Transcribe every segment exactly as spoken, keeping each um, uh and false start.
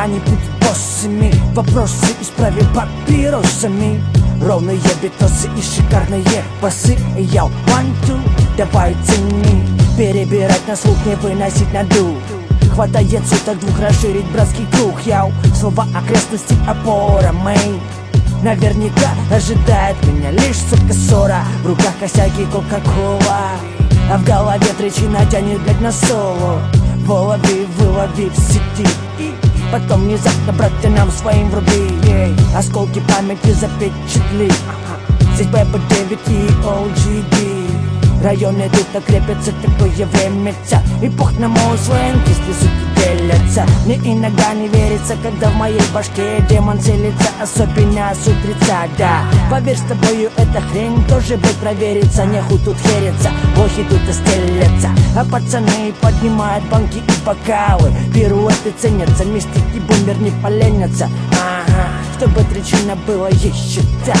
пока не будут боссами. Вопросы исправим папиросами. Ровные битосы и шикарные басы. Йоу, one, two, давай цени. Перебирать на слух, не выносить на дух. Хватает суток двух расширить братский круг. Йоу, слова окрестности опора, мэй. Наверняка ожидает меня лишь сука ссора. В руках косяк и кока-кола, а в голове трещина тянет, блядь, на соло. Вылови, вылови в сети, и потом внезапно братьям своим вруби. Ей, осколки памяти запечатли. Здесь бэ бэ девять и о джи ди. Районы тут крепятся, такое время. Эпох на мой сленг, если суки делятся. Мне иногда не верится, когда в моей башке демон целится, особенно с утреца, да. Поверь, с тобою эта хрень тоже, блядь, проверится. Нехуй тут хериться, лохи тут остелятся, а пацаны поднимают банки и бокалы. Пируэты ценятся, мистики бумер не поленятся. Ага, чтобы трещина была еще та.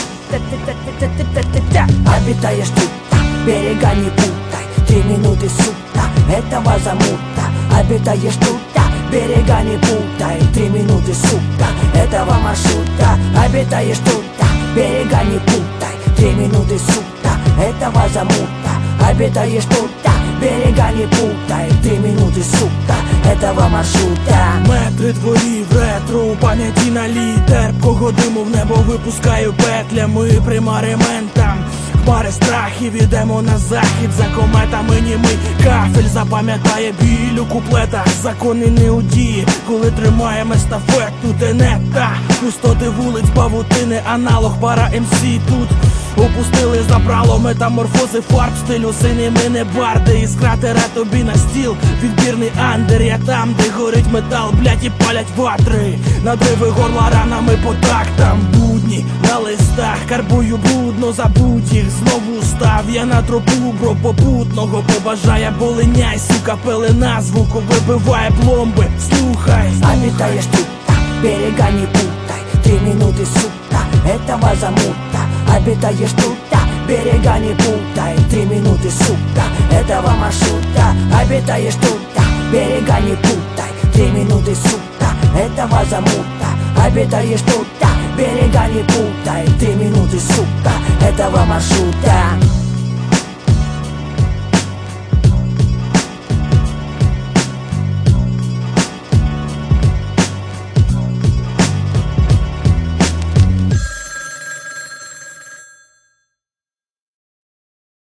Обитаешь тут, берега не путай, три минуты сука, этого замута. Обитаешь тут, берега не путай, три минуты сука, этого маршрута. Обитаешь тут, берега не путай, три минуты сука, этого замута. Обитаешь тут, берега не путай, три минуты сука, этого маршрута. Метри твої в ретро, у пам'яті на літер. Кого диму в небо випускаю петлями примариментам. Хмари страхів, ідемо на захід, за кометами німий кафель запам'ятає біль у куплетах. Закони не у дії, коли тримаємо естафету, де не та. Пустоти вулиць, павутини, аналог пара ем сі тут. Опустили забрало метаморфози фарб стилю, сині ми не барди. Із кратера тобі на стіл, відбірний андер. Я там, де горить метал, блять, і палять ватри. Надриви горла ранами по тактам. Будні на листах, карбую брудно, забудь їх. Знову став я на тропу, бро, попутного побажає. Болиняй, сука, пелена звуку вибиває пломби. Слухай, обитаешь тут, берега не путай, три минуты сука, этого замута. Обитаешь тут, берега не путай, три минуты сука, этого маршрута. Обитаешь тут, берега не путай, три минуты сука, этого замута. Обитаешь тут, берега не путай, три минуты сука, этого маршрута.